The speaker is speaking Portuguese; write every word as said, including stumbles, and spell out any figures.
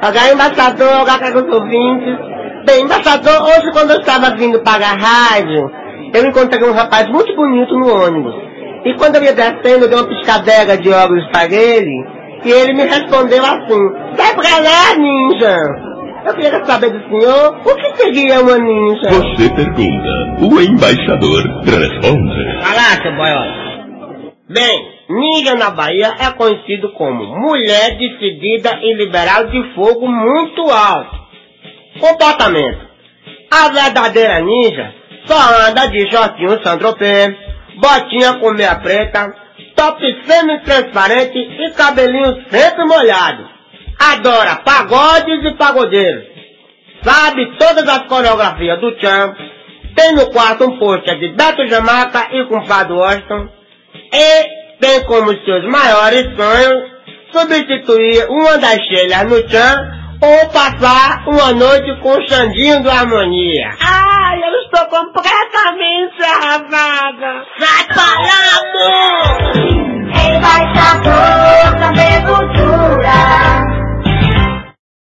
Olha, embaixador, olha com os ouvintes. Bem, embaixador, hoje quando eu estava vindo para a rádio, eu encontrei um rapaz muito bonito no ônibus. E quando eu ia descendo, eu dei uma piscadela de óculos para ele, e ele me respondeu assim: sai pra lá, ninja! Eu queria saber do senhor, o que seria uma ninja? Você pergunta, o embaixador responde. Fala, seu boiola. Bem, ninja na Bahia é conhecido como mulher decidida e liberal de fogo muito alto. Comportamento: a verdadeira ninja só anda de shortinho Saint-Tropez, botinha com meia preta, top semi-transparente e cabelinho sempre molhado. Adora pagodes e pagodeiros. Sabe todas as coreografias do Tchan. Tem no quarto um pôster de Beto Jamaica e Compadre Washington. E tem como seus maiores sonhos substituir uma das Sheilas no Tchan ou passar uma noite com o Xandinho do Harmonia. Ai, eu estou completamente arrasada. Sai pra lá!